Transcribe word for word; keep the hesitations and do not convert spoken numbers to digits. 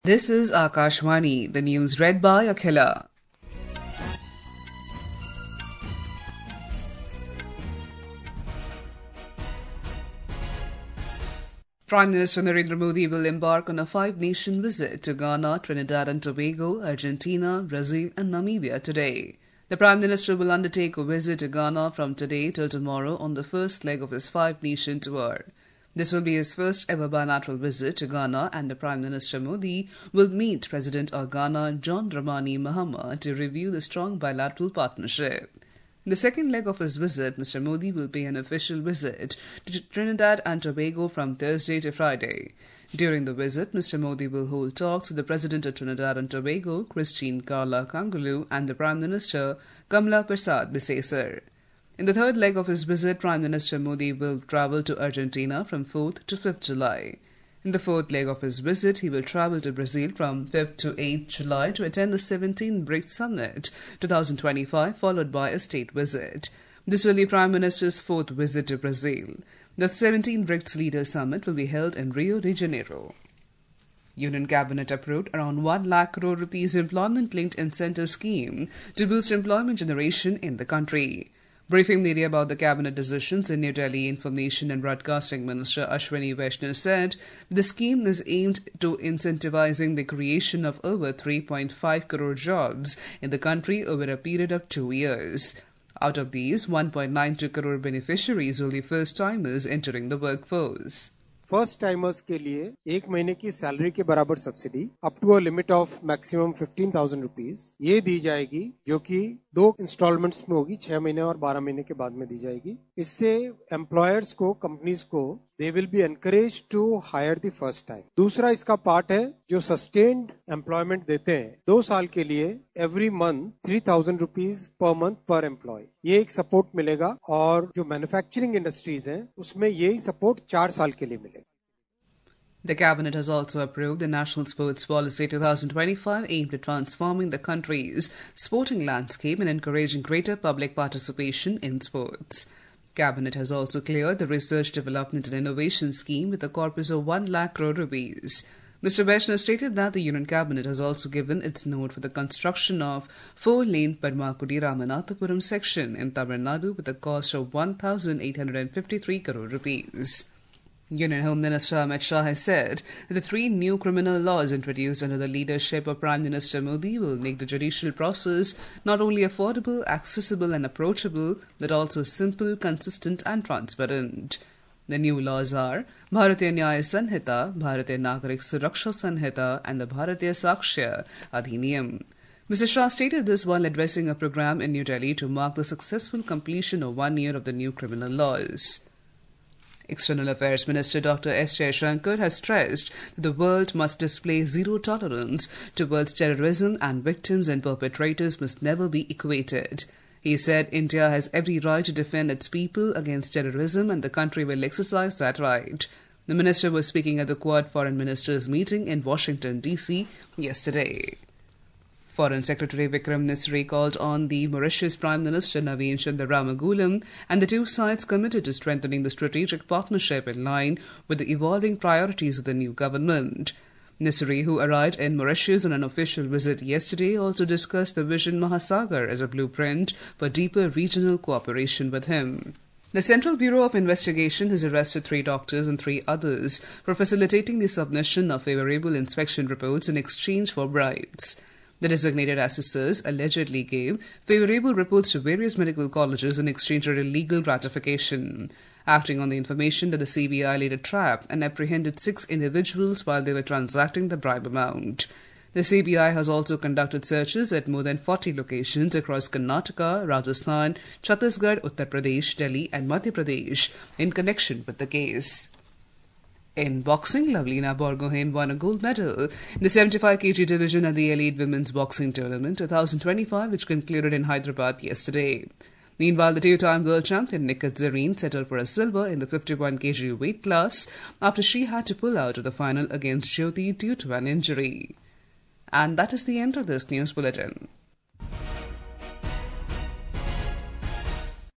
This is Akashvani, the news read by Akhila. Prime Minister Narendra Modi will embark on a five-nation visit to Ghana, Trinidad and Tobago, Argentina, Brazil and Namibia today. The Prime Minister will undertake a visit to Ghana from today till tomorrow on the first leg of his five-nation tour. This will be his first ever bilateral visit to Ghana, and the Prime Minister Modi will meet President of Ghana, John Dramani Mahama, to review the strong bilateral partnership. In the second leg of his visit, Mister Modi will pay an official visit to Trinidad and Tobago from Thursday to Friday. During the visit, Mister Modi will hold talks with the President of Trinidad and Tobago, Christine Carla Kangulu, and the Prime Minister, Kamla Persad Bissessar. In the third leg of his visit, Prime Minister Modi will travel to Argentina from fourth to fifth July. In the fourth leg of his visit, he will travel to Brazil from fifth to eighth July to attend the seventeenth BRICS Summit twenty twenty-five, followed by a state visit. This will be Prime Minister's fourth visit to Brazil. The seventeenth BRICS Leaders Summit will be held in Rio de Janeiro. Union Cabinet approved around one lakh crore rupees employment-linked incentive scheme to boost employment generation in the country. Briefing media about the cabinet decisions in New Delhi, Information and Broadcasting Minister Ashwini Vaishnaw said the scheme is aimed to incentivizing the creation of over three point five crore jobs in the country over a period of two years. Out of these, one point nine two crore beneficiaries will be first-timers entering the workforce. First timers के लिए एक महीने की salary के बराबर subsidy up to a limit of maximum fifteen thousand rupees ये दी जाएगी, जो कि दो इंस्टॉलमेंट्स में होगी, छह महीने और बारह महीने के बाद में दी जाएगी. इससे एम्प्लॉयर्स को, कंपनीज को, they will be encourage to hire the first time. दूसरा इसका पार्ट है जो सस्टेन्ड एम्प्लॉयमेंट देते हैं दो साल के लिए, every month three thousand rupees per month per employ. ये एक सपोर्ट मिलेगा, और जो मैन्युफैक्चरिंग इंडस्ट्रीज हैं उसमें यही सपोर्ट चार साल के लिए मिलेगा. The Cabinet has also approved the National Sports Policy twenty twenty-five aimed at transforming the country's sporting landscape and encouraging greater public participation in sports. Cabinet has also cleared the Research, Development and Innovation Scheme with a corpus of one lakh crore rupees. Mister Vaishnaw stated that the Union Cabinet has also given its nod for the construction of four-lane Padmakudi Ramanathapuram section in Tamil Nadu with a cost of one thousand eight hundred fifty-three crore rupees. Union Home Minister Amit Shah has said that the three new criminal laws introduced under the leadership of Prime Minister Modi will make the judicial process not only affordable, accessible and approachable, but also simple, consistent and transparent. The new laws are Bharatiya Nyaya Sanhita, Bharatiya Nagarik Suraksha Sanhita and the Bharatiya Sakshya Adhiniyam. Mister Shah stated this while addressing a program in New Delhi to mark the successful completion of one year of the new criminal laws. External Affairs Minister Doctor S. Jaishankar has stressed that the world must display zero tolerance towards terrorism and victims and perpetrators must never be equated. He said India has every right to defend its people against terrorism and the country will exercise that right. The minister was speaking at the Quad Foreign Ministers meeting in Washington, D C yesterday. Foreign Secretary Vikram Misri called on the Mauritius Prime Minister Naveen Chandaramagulam and the two sides committed to strengthening the strategic partnership in line with the evolving priorities of the new government. Misri, who arrived in Mauritius on an official visit yesterday, also discussed the Vision Mahasagar as a blueprint for deeper regional cooperation with him. The Central Bureau of Investigation has arrested three doctors and three others for facilitating the submission of favourable inspection reports in exchange for bribes. The designated assessors allegedly gave favourable reports to various medical colleges in exchange for illegal gratification. Acting on the information that the C B I laid a trap and apprehended six individuals while they were transacting the bribe amount. The C B I has also conducted searches at more than forty locations across Karnataka, Rajasthan, Chhattisgarh, Uttar Pradesh, Delhi and Madhya Pradesh in connection with the case. In boxing, Lavlina Borgohain won a gold medal in the seventy-five kilogram division at the Elite Women's Boxing Tournament twenty twenty-five, which concluded in Hyderabad yesterday. Meanwhile, the two-time world champion Nikat Zareen settled for a silver in the fifty-one kilogram weight class after she had to pull out of the final against Jyoti due to an injury. And that is the end of this news bulletin.